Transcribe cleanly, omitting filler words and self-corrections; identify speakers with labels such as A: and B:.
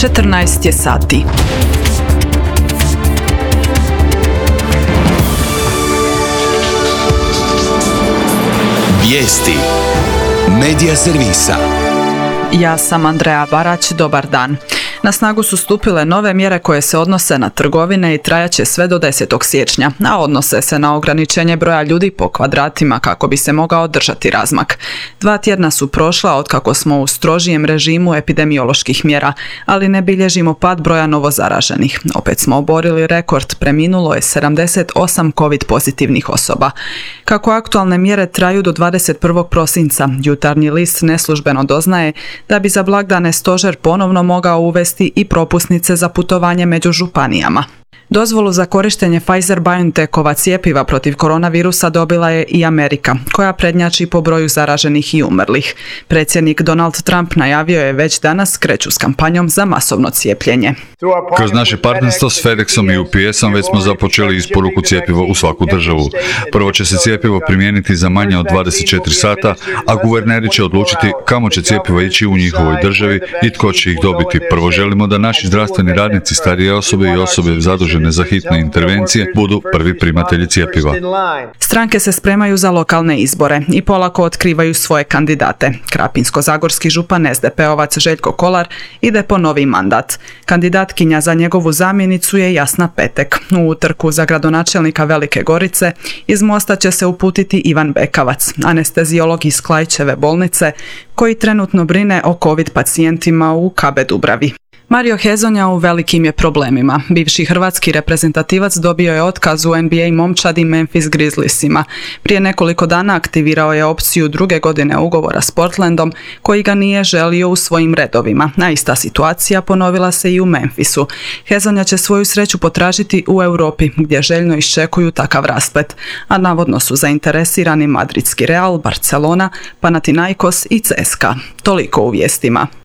A: 14 je sati.
B: Vijesti Medija servisa.
A: Ja sam Andreja Barać, dobar dan. Na snagu su stupile nove mjere koje se odnose na trgovine i trajaće sve do 10. siječnja, a odnose se na ograničenje broja ljudi po kvadratima kako bi se mogao održati razmak. 2 tjedna su prošla otkako smo u strožijem režimu epidemioloških mjera, ali ne bilježimo pad broja novozaraženih. Opet smo oborili rekord, preminulo je 78 COVID pozitivnih osoba. Kako aktualne mjere traju do 21. prosinca, Jutarnji list neslužbeno doznaje da bi za blagdane stožer ponovno mogao uvesti i propusnice za putovanje među županijama. Dozvolu za korištenje Pfizer-BioNTechova cjepiva protiv koronavirusa dobila je i Amerika, koja prednjači po broju zaraženih i umrlih. Predsjednik Donald Trump najavio je već danas kreću s kampanjom za masovno cijepljenje.
C: Kroz naše partnerstvo s FedExom i UPS-om već smo započeli isporuku cjepiva u svaku državu. Prvo će se cjepivo primijeniti za manje od 24 sata, a guverneri će odlučiti kamo će cjepiva ići u njihovoj državi i tko će ih dobiti. Prvo želimo da naši zdravstveni radnici, starije osobe i osobe zadužene za hitne intervencije budu prvi primatelji cjepiva.
A: Stranke se spremaju za lokalne izbore i polako otkrivaju svoje kandidate. Krapinsko-zagorski župan SDP-ovac Željko Kolar ide po novi mandat. Kandidatkinja za njegovu zamjenicu je Jasna Petek. U utrku za gradonačelnika Velike Gorice iz Mosta će se uputiti Ivan Bekavac, anesteziolog iz Klaićeve bolnice, koji trenutno brine o COVID pacijentima u KB Dubravi. Mario Hezonja u velikim je problemima. Bivši hrvatski reprezentativac dobio je otkaz u NBA momčadi Memphis Grizzliesima. Prije nekoliko dana aktivirao je opciju 2. godine ugovora s Portlandom, koji ga nije želio u svojim redovima. A ista situacija ponovila se i u Memphisu. Hezonja će svoju sreću potražiti u Europi, gdje željno iščekuju takav rasplet. A navodno su zainteresirani madridski Real, Barcelona, Panathinaikos i CSKA. Toliko u vijestima.